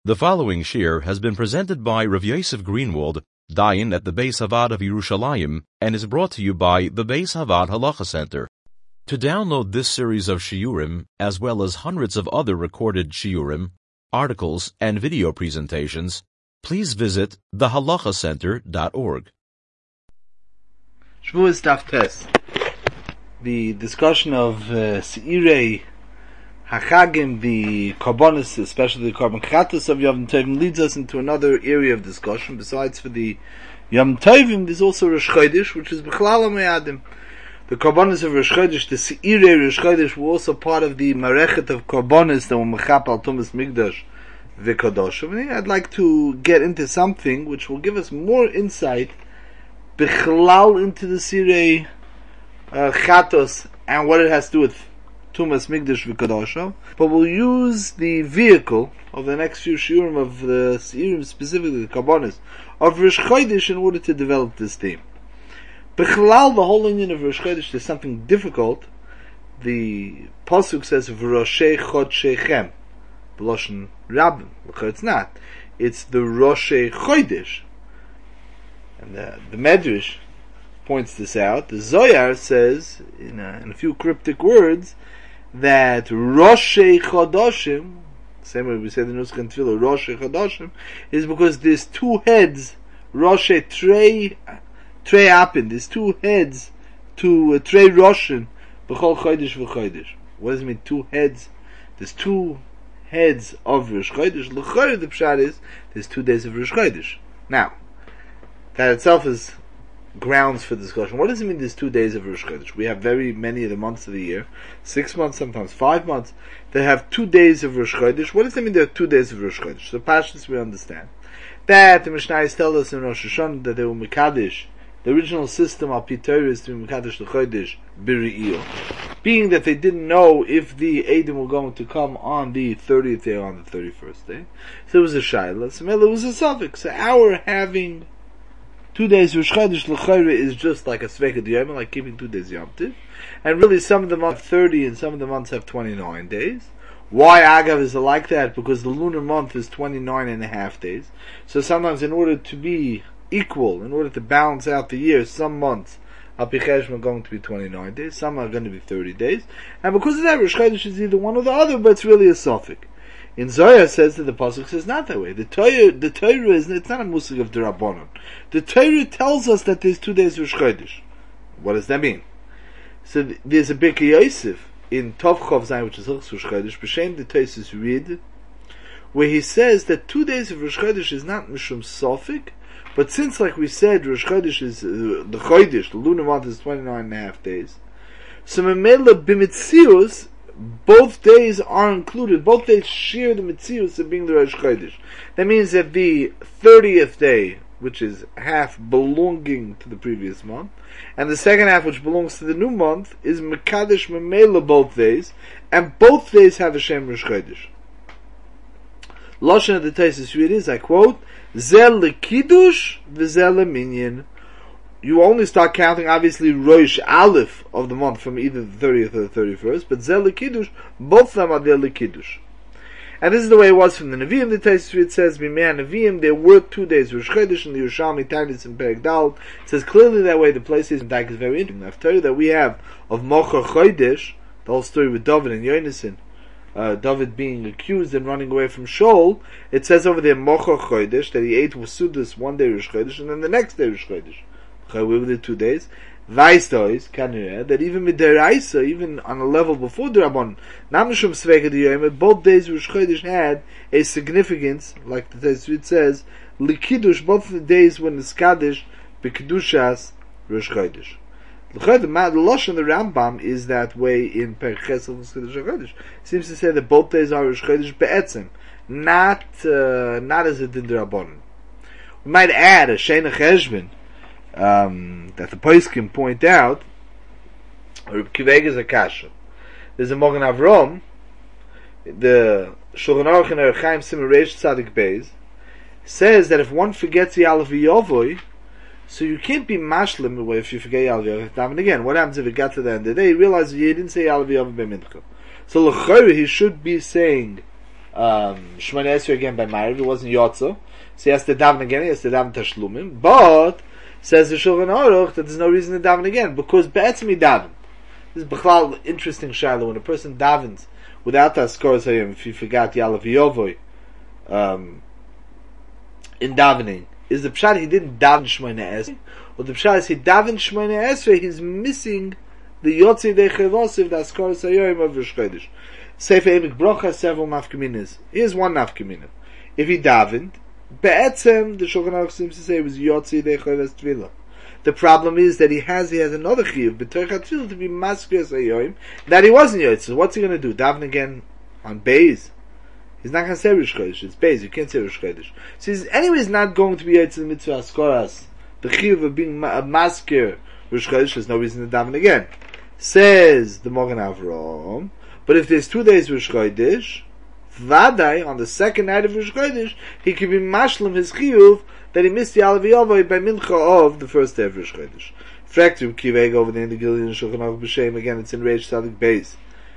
The following shir has been presented by Rav Yosef Greenwald, Dayan at the Beis Havad of Yerushalayim, and is brought to you by the Beis Havad Halacha Center. To download this series of shiurim, as well as hundreds of other recorded shiurim, articles, and video presentations, please visit thehalachacenter.org. Shavuos Daf Tes. The discussion of Seirei Hachagim, the Karbonis, especially the Karban Chatos of Yom Tovim, leads us into another area of discussion. Besides for the Yom Tovim, there's also Rosh Chodesh, which is B'chlal HaMe'adim. The Karbonis of Rosh Chodesh, the Seirei Rosh Chodesh, were also part of the Marechet of Karbonis that were Mechap al Tumas Migdash V'Kadoshim. I'd like to get into something which will give us more insight B'chlal into the Seirei Chatos and what it has to do with Tumas Migdash V'Kadosha, but we'll use the vehicle of the next few shiurim of the Seirim, specifically the Karbonis of Rosh Chodesh, in order to develop this theme. B'chlal, the whole union of Rosh Chodesh, is something difficult. The Pasuk says V'roshei Chodshechem, B'loshen Rabbim. It's not. It's the Roshei Chodesh. And the Medrash points this out. The Zohar says, in a few cryptic words, that Roshei Chodoshim, same way we say the Nusach and Tefillah, Roshei Chodoshim, is because there's two heads, Roshei Trei Apin, there's two heads to Trei Roshin, B'chol Chodesh V'Chodesh. What does it mean, two heads? There's two heads of Rosh Chodesh. L'chorah, the pshat is, there's 2 days of Rosh Chodesh. Now, that itself is grounds for discussion. What does it mean there's 2 days of Rosh Chodesh? We have very many of the months of the year, 6 months, sometimes 5 months, that have 2 days of Rosh Chodesh. What does it mean there are 2 days of Rosh Chodesh? So Pashtus we understand. That the Mishnayos tell us in Rosh Hashanah that they were Mekadesh. The original system of Torah is to be Mekadesh the Chodesh B'Re'iyah. Being that they didn't know if the Eidim were going to come on the 30th day or on the 31st day. So it was a Shaila. So it was a suffix. So our having 2 days Rosh Chodesh l'chayre is just like a Sveka D'Yom, like keeping 2 days Yom Tov. And really some of the months have 30 and some of the months have 29 days. Why Agav is like that? Because the lunar month is 29 and a half days. So sometimes in order to be equal, in order to balance out the year, some months Al Pi Cheshbon are going to be 29 days, some are going to be 30 days. And because of that, Rosh Chodesh is either one or the other, but it's really a suffix. In Zohar says that the Pasuk says not that way. The Torah is, it's not a musig of D'Rabbanan. The Torah tells us that there's 2 days Rosh Chodesh. What does that mean? So there's a Birkei Yosef in Tov Chov Zayin, which is Hilchos Rosh Chodesh, B'Shem the Tosfos read, where he says that 2 days of Rosh Chodesh is not Mishum Sofik, but since, like we said, Rosh Chodesh is the Chodesh, the lunar month is 29 and a half days, so Memela B'Mitzius, both days are included. Both days share the Mitzius of being the Rosh Chodesh. That means that the 30th day, which is half belonging to the previous month, and the second half, which belongs to the new month, is Mekadesh Memela both days, and both days have a Shem Rosh Chodesh. Lashon of the Tosfos read is, I quote, Zel leKiddush v'zel leminyan. You only start counting, obviously, Rosh Aleph of the month from either the 30th or the 31st, but Zel leKiddush, both of them are there leKiddush. And this is the way it was from the Nevi'im. The Tosfos says, B'mei Nevi'im, there were 2 days Rosh Chodesh in the Yerushalmi Tainis and Perek Dal. It says clearly that way. The place is in Daik is very interesting. I've told you that we have of Mocher Chodesh, the whole story with David and Yonasan, David being accused and running away from Shaul. It says over there Mocher Chodesh that he ate Wasudus 1 day Rosh Chodesh and then the next day Rosh Chodesh. With the 2 days, Vaistois Kanireh, that even with Deraisa, even on a level before the Rabban, Namishum Sveka D'Yom, both days Rosh Chodesh had a significance, like the Tosfos says, L'Kiddush, both the days when it's Kaddish, B'Kedushas Rosh Chodesh. The Lashon the Rambam is that way in Perek Chesed Rosh Chodesh. Seems to say that both days are Rosh Chodesh Be'etzem, not as it did the Rabban. We might add a Sheina Cheshbon, that the Poskim point out, or Kiveg is a kasha. There's a Mogen Avrom, the Shulchan Aruch in Orach Chaim Siman Reish Tzadik Beis, says that if one forgets the Aleph Yovoi, so you can't be mashlim if you forget Aleph Yovoi. And again, what happens if it got to the end of the day? You realize you didn't say Aleph Yovoi B'Mincha. So l'chayre he should be saying Shmoneh Esrei again by Ma'ariv. It wasn't Yotzo. So he has to daven again. He has to daven Tashlumim. But says the Shulchan Aruch that there's no reason to daven again because be'etzem he daven. This is b'chlal interesting shayla when a person davens without Askaras Hayom. If you forgot Yalav Yovoy in davening, is the pshat he didn't daven Shmoneh Esrei, or the pshat is he davened Shmoneh Esrei, he's missing the Yotzi Dei Chelosiv, the Askaras Hayom of Rosh Chodesh. Sefer Emek Brocha has several nafkaminas. Here's one nafkamina. If he davened, be'etzem, the Shulchan Aruch seems to say it was Yotzi Dei Chelosiv Tvila. The problem is that he has another chiyuv, b'toich HaTfilah, to be Maskiyas Hayom, that he wasn't Yotzi. So what's he going to do? Daven again on Beis? He's not going to say Rosh Chodesh. It's Beis. You can't say Rosh Chodesh. So he's anyways not going to be Yotzi the mitzvah Askoras. The chiyuv of being a Maskir Rosh Chodesh, there's no reason to daven again. Says the Mogen Avraham, but if there's 2 days Rosh Chodesh, Vadai, on the second night of Rosh Chodesh, he can be mashlim his chiyuv that he missed the Alav Yavai by Mincha of the first day of Rosh Chodesh. Fractum Kiveg over there in the Gillian Shulchan Aruch B'Shem, again it's in Reish Tzadik Beis.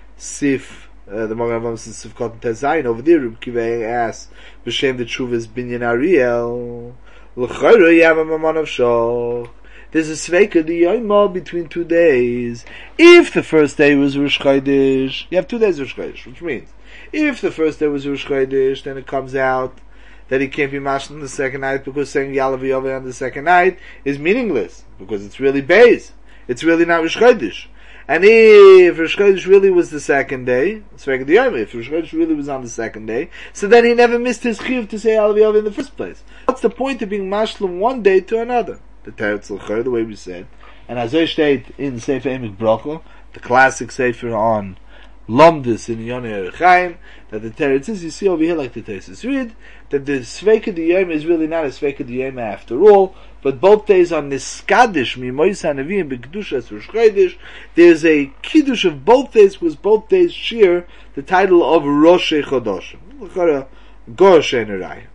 Sif, the Mogen Avraham says Sif Kotten Tezayin, over there Reb Kiveg asks, B'Shem the Tshuva is Binyan Ariel, L'chayra Yavam Amon of Shoch. There's a Sveika D'Yoyma between 2 days. If the first day was Rosh Chodesh, you have 2 days Rosh Chodesh, which means, if the first day was Rosh Chodesh, then it comes out that he can't be mashal on the second night because saying Yalav Yavai on the second night is meaningless because it's really Beis. It's really not Rosh Chodesh. And if Rosh Chodesh really was the second day, if Rosh Chodesh really was on the second day, so then he never missed his chiyuv to say Yalav Yavai in the first place. What's the point of being mashal from one day to another? The Teretz L'chayr, the way we said, and as I state in Sefer Emek Brocha, the classic Sefer on Lomdus in Yonei Erechaim, that the Teretz is, you see over here like the Teretz read, that the Sveika D'Yom is really not a Sveika D'Yom after all, but both days are Niskadish, Mimois HaNeviim, B'Kedushas Rosh Chodesh. There's a Kiddush of both days, was both days shir, the title of Rosh Chodoshim. L'chayr, Gor Shein Raya.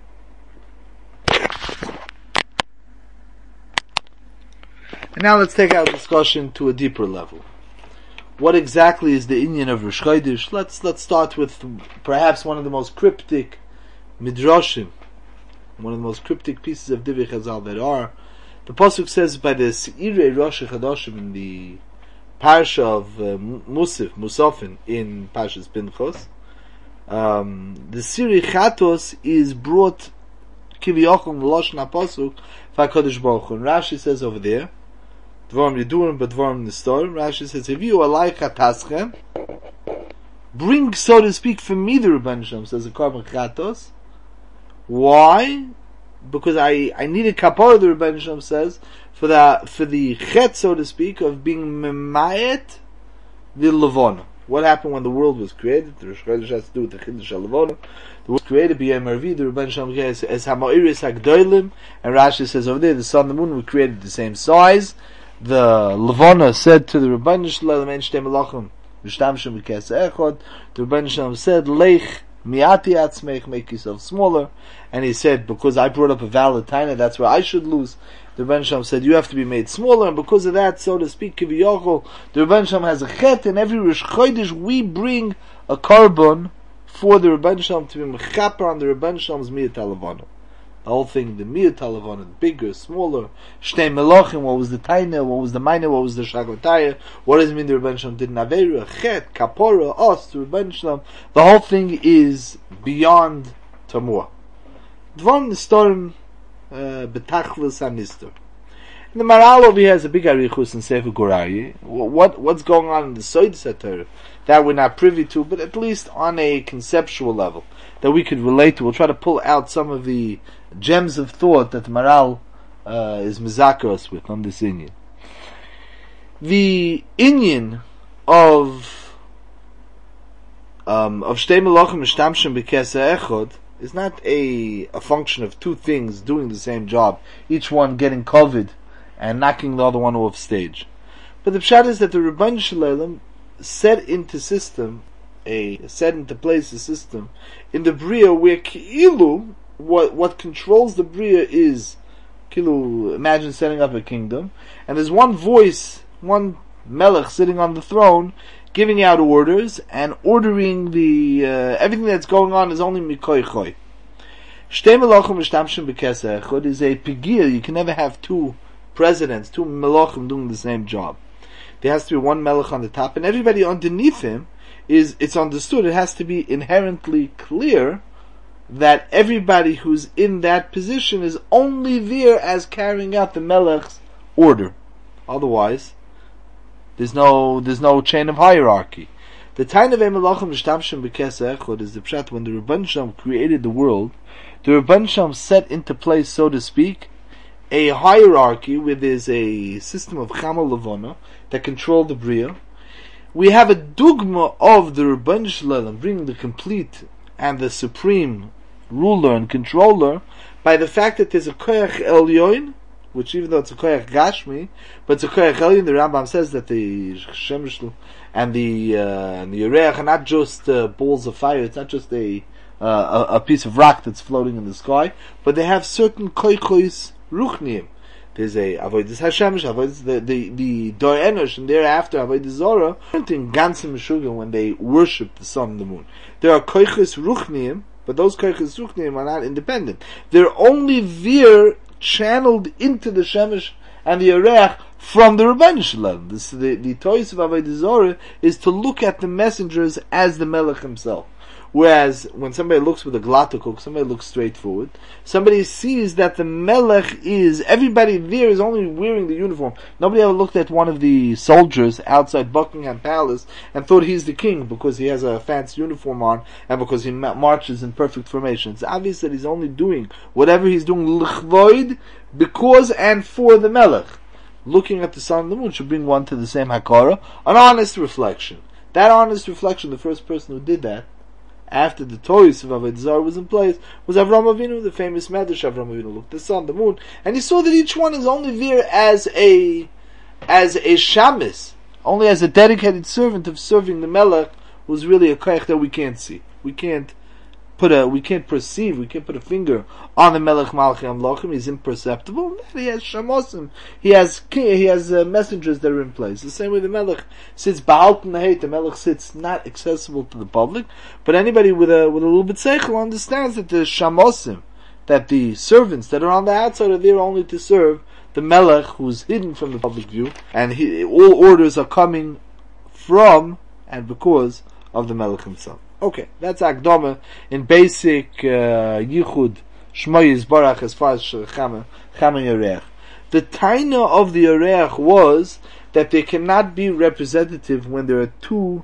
And now let's take our discussion to a deeper level. What exactly is the inyan of Rosh Chodesh? Let's start with perhaps one of the most cryptic midrashim, one of the most cryptic pieces of Divrei Chazal that are. The pasuk says by the Seirei Rosh Chodoshim in the parsha of Musafin in Parshas Pinchos, the Siri Chatos is brought kiviyachol l'lashon pasuk v'Hakadosh Baruch Hu. And Rashi says over there, Dvarim Yedurim, but Dvarim Nistorim. Rashi says, "If you alai chataschem, bring, so to speak, for me the Rebbeinu Shalom," says the Korban Chatos. Why? Because I need a kapara, the Rebbeinu Shalom says, for the chet, so to speak, of being memayet the levona. What happened when the world was created? The Rosh Chodesh has to do with the Chiddush HaLevona. The world was created by Yom Arvi, the Rebbeinu Shalom says, as Hamoiris HaGdoilim, and Rashi says over there, the sun and the moon were created the same size. The Levana said to the Rebbeinu Shalom, "Ein shtei melachim v'shtamshim b'keseh echad." The Rebbeinu Shalom said, "Leich miati atzmeich, make yourself smaller." And he said, because I brought up a valid taina, that's where I should lose. The Rebbeinu Shalom said, you have to be made smaller, and because of that, so to speak, kiviyachol, the Rebbeinu Shalom has a chet, and every Rosh Chodesh we bring a carbon for the Rebbeinu Shalom to be mechaper on the Rebbeinu Shalom's miyat halavana. The whole thing, the miyat halavana, bigger, smaller, shtei melachim, what was the taina, what was the minor, what was the shagotaya, what does it mean the Rebbeinu Shalom did naveira, chet, kapora, os, the Rebbeinu Shalom, the whole thing is beyond tamua. Dvarim Nistorim, betachlis hanistor. And the Maral over here has a big arichus in Sefer Gorari. What's going on in the Soid Sator that we're not privy to, but at least on a conceptual level that we could relate to. We'll try to pull out some of the gems of thought that the Maral is mezaker us with on this inyan. The inyan of Shtei Melachim Mishtamshim B'Keseh Echad is not a function of two things doing the same job, each one getting COVID and knocking the other one off stage. But the pshat is that the Rebbeinu Shalom set into place a system in the Bria where Ki'ilu, what controls the Bria is Ki'ilu, imagine setting up a kingdom, and there's one voice, one Melech sitting on the throne, giving out orders and ordering the everything that's going on is only mikoy choy. Shtei melachim v'shtamshim b'keseh echad is a pigir. You can never have two presidents, two melachim doing the same job. There has to be one melech on the top, and everybody underneath him it's understood. It has to be inherently clear that everybody who's in that position is only there as carrying out the melech's order. Otherwise, there's no chain of hierarchy. The Taina ve'melachim v'shtamshim b'keseh echad is the pshat. When the Rebbeinu Shalom created the world, the Rebbeinu Shalom set into place, so to speak, a hierarchy where there's a system of Chama Levana that control the Bria. We have a dogma of the Rebbeinu Shalom bringing the complete and the supreme ruler and controller by the fact that there's a Koyach Elyon, which even though it's a Koyach Gashmi, but it's a Koyach Elyon. The Rambam says that the Shemesh and the Yereach are not just balls of fire. It's not just a piece of rock that's floating in the sky, but they have certain koichos ruchniim. There's a avodas Hashemesh, avodas the Dor Enosh, and thereafter avodas Zora. In Gansim Meshuggah, when they worship the sun and the moon, there are koichos ruchniim, but those koichos ruchniim are not independent. They're only there channeled into the Shemesh and the Yereach from the Rebbeinu Shalom. The toys of avodas Zora is to look at the messengers as the Melech himself. Whereas, when somebody looks with a glatukuk, somebody looks straight forward, somebody sees that the Melech everybody there is only wearing the uniform. Nobody ever looked at one of the soldiers outside Buckingham Palace and thought he's the king because he has a fancy uniform on and because he marches in perfect formation. It's obvious that he's only doing whatever he's doing l'chvoid, because and for the Melech. Looking at the sun and the moon should bring one to the same hakara, an honest reflection. That honest reflection, the first person who did that, after the Toys of Avodah Zarah was in place, was Avraham Avinu, the famous Medrash. Avraham Avinu looked at the sun, the moon, and he saw that each one is only there as a shamis, only as a dedicated servant of serving the Melech, who's really a koyach that we can't see. We can't perceive, we can't put a finger on the Melech Malchi Amlochim. He's imperceptible. He has shamosim. He has messengers that are in place. The same way the Melech sits Ba'alton Naheit. The Melech sits not accessible to the public, but anybody with a little bit seichel understands that the shamosim, that the servants that are on the outside are there only to serve the Melech, who's hidden from the public view, and all orders are coming from and because of the Melech himself. Okay, that's Akdama in basic Yichud Shmo Yisbarach as far as Chama Yereach. The taina of the Yereach was that they cannot be representative when there are two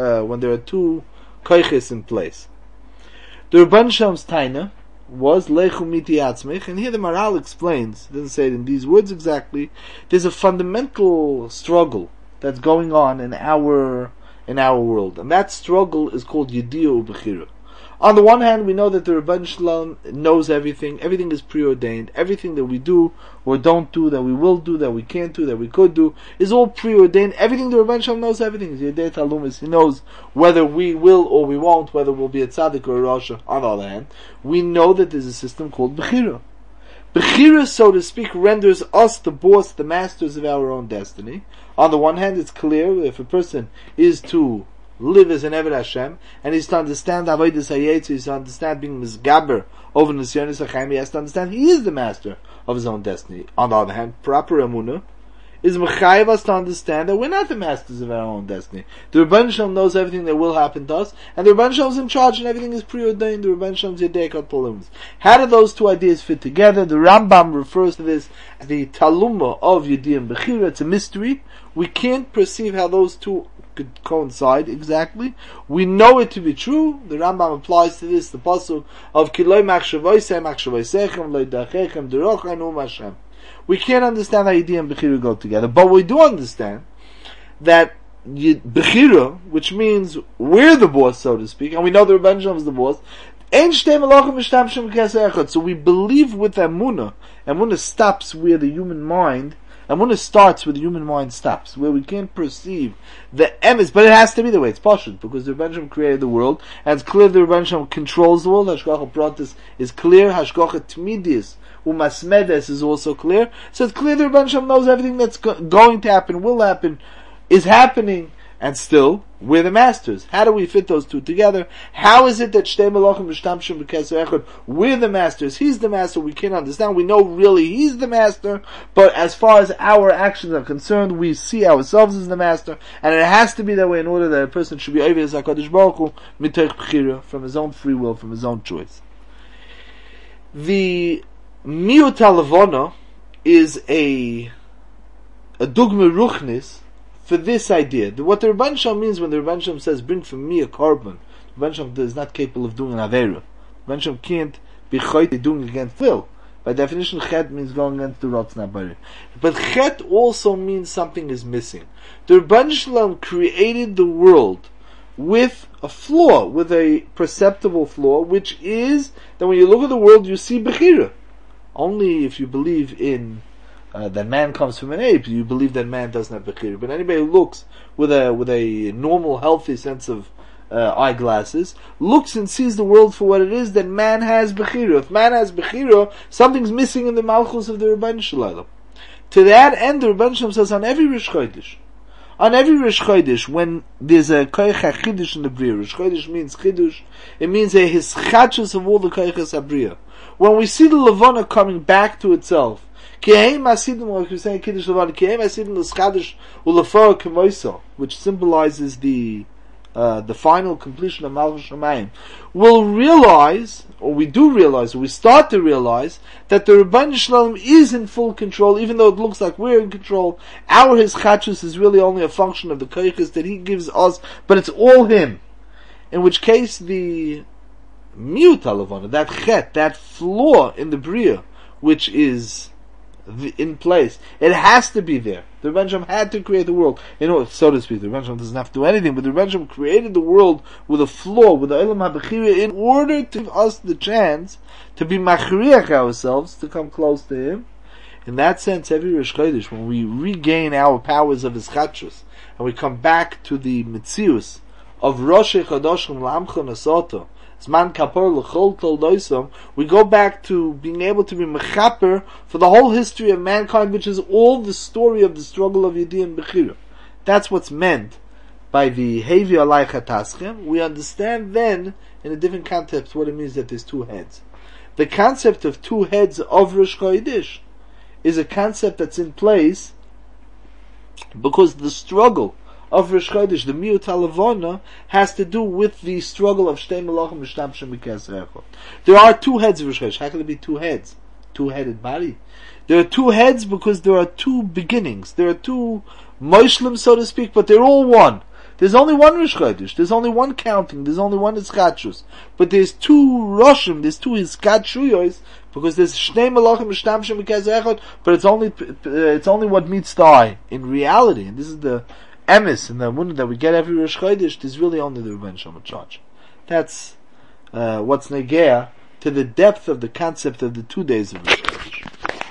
koiches in place. The Rebbeinu Shalom's taina was Lechu Miti Atzmich, and here the Maral explains, doesn't say it in these words exactly, there's a fundamental struggle that's going on in our world, and that struggle is called Yediyah U'Bechira. On the one hand, we know that the Rebbeinu Shalom knows everything is preordained, everything that we do or don't do, that we will do, that we can't do, that we could do, is all preordained. Everything the Rebbeinu Shalom knows, everything. Yedei Talumis, he knows whether we will or we won't, whether we'll be a tzaddik or a rasha. On the other hand, we know that there's a system called Bechira. Bechira, so to speak, renders us the boss, the masters of our own destiny. On the one hand, it's clear if a person is to live as an Eved Hashem, and he's to understand Avodas Hayetz, he's to understand being Mizgaber over Nisyonis HaChaim, he has to understand he is the master of his own destiny. On the other hand, proper Emunah is Mechayev us to understand that we're not the masters of our own destiny. The Rebbeinu Shalom knows everything that will happen to us, and the Rebbeinu Shalom is in charge, and everything is preordained. The Rebbeinu Shalom is Yedei Kol Polimus. How do those two ideas fit together? The Rambam refers to this as the Taluma of Yediyah and Bechira. It's a mystery. We can't perceive how those two could coincide exactly. We know it to be true. The Rambam applies to this the pasuk of Kiloi Machshavoisei Machshavoisechem Loidachechem Derochainu Hashem. We can't understand how Yediyah and Bechira go together, but we do understand that Bechira, which means we're the boss, so to speak, and we know the Rebbeinu Shalom is the boss. So we believe with Emunah. Emunah stops where the human mind. Emunah starts where the human mind stops, where we can't perceive the emes, but it has to be the way it's pashut, because the Rebbeinu Shalom created the world, and it's clear the Rebbeinu Shalom controls the world. Hashgacha Pratis is clear. Hashgacha Tmidis Umasmedes is also clear. So it's clear the Rebbeinu Shalom knows everything that's going to happen, will happen, is happening, And still, we're the masters. How do we fit those two together? How is it that Shtei Malachim Mishtamshim B'Keser Echad, we're the masters, he's the master, we can't understand, we know really he's the master, but as far as our actions are concerned, we see ourselves as the master, and it has to be that way in order that a person should be Oivei HaKadosh Baruch Hu, Mitoch B'chira, from his own free will, from his own choice. The Miut HaLevona is a Dugma Ruchnis for this idea. What the Rebbeinu Shalom means when the Rebbeinu Shalom says, bring for me a korban, the Rebbeinu Shalom is not capable of doing an Aveira. The Rebbeinu Shalom can't be choyte doing against will. By definition, chet means going against the Ratzon HaBarei. But chet also means something is missing. The Rebbeinu Shalom created the world with a flaw, with a perceptible flaw, which is that when you look at the world, you see Bechira. Only if you believe in that man comes from an ape, you believe that man doesn't have Bechira. But anybody who looks with a normal, healthy sense of eyeglasses, looks and sees the world for what it is, then man has Bechira. If man has Bechira, something's missing in the Malchus of the Rebbeinu Shalom. To that end, the Rebbeinu Shalom says on every Rosh Chodesh, when there's a Koyach HaChidush in the Bria, Rosh Chodesh means Chidush, it means a hischachus of all the Koyachas HaBria. When we see the Levana coming back to itself, which symbolizes the final completion of Malchus Shamayim, we'll realize, or we do realize, or we start to realize, that the Rebbeinu Shalom is in full control, even though it looks like we're in control. Our hischachus is really only a function of the koyches that he gives us, but it's all him. In which case, the Miut HaLevana, that chet, that flaw in the Bria, which is in place, it has to be there. The Rebbeinu Shalom had to create the world, so to speak. The Rebbeinu Shalom doesn't have to do anything, but the Rebbeinu Shalom created the world with a flaw, with the Olam HaBechira, in order to give us the chance to be machriach ourselves, to come close to him. In that sense, every Rosh Chodesh, when we regain our powers of hischachus, and we come back to the Metzius of Rosh Chodoshim L'Amcha Nasoto, Zman Kapor L'Chol Tol Doisom, we go back to being able to be mechaper for the whole history of mankind, which is all the story of the struggle of Yedi and Bechira. That's what's meant by the Hevi Alai Chataschem. We understand then, in a different context, what it means that there's two heads. The concept of two heads of Rosh Chodesh is a concept that's in place because the struggle of Rosh Chodesh, the Miut HaLevona, has to do with the struggle of Shtei Malachim Mishtamshim B'Keser Echad. There are two heads of Rosh Chodesh. How can there be two heads? Two-headed body. There are two heads because there are two beginnings. There are two Moishlim, so to speak, but they're all one. There's only one Rosh Chodesh. There's only one counting. There's only one Hiskachus. But there's two Roshim. There's two Hiskachuyos because there's Shnei Malachim Mishtamshim B'Keser Echad, but it's only what meets the eye in reality. And this is the emes and the amunah that we get every Rosh Chodesh. There's really only the Rebbeinu Shalom charge. That's what's negea to the depth of the concept of the 2 days of Rosh Chodesh.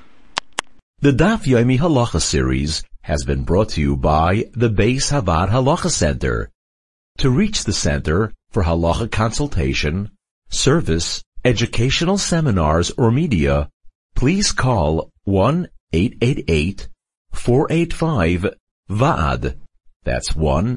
The Daf Yomi Halacha series has been brought to you by the Beis Havad Halacha Center. To reach the center for halacha consultation, service, educational seminars, or media, please call 1-888-485-VAAD. That's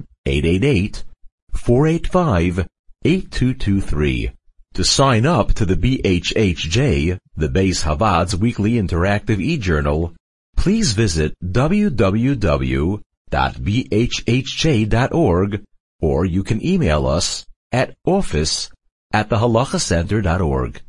1-888-485-8223. To sign up to the BHHJ, the Beis Havad's weekly interactive e-journal, please visit www.bhhj.org, or you can email us at office@thehalachacenter.org.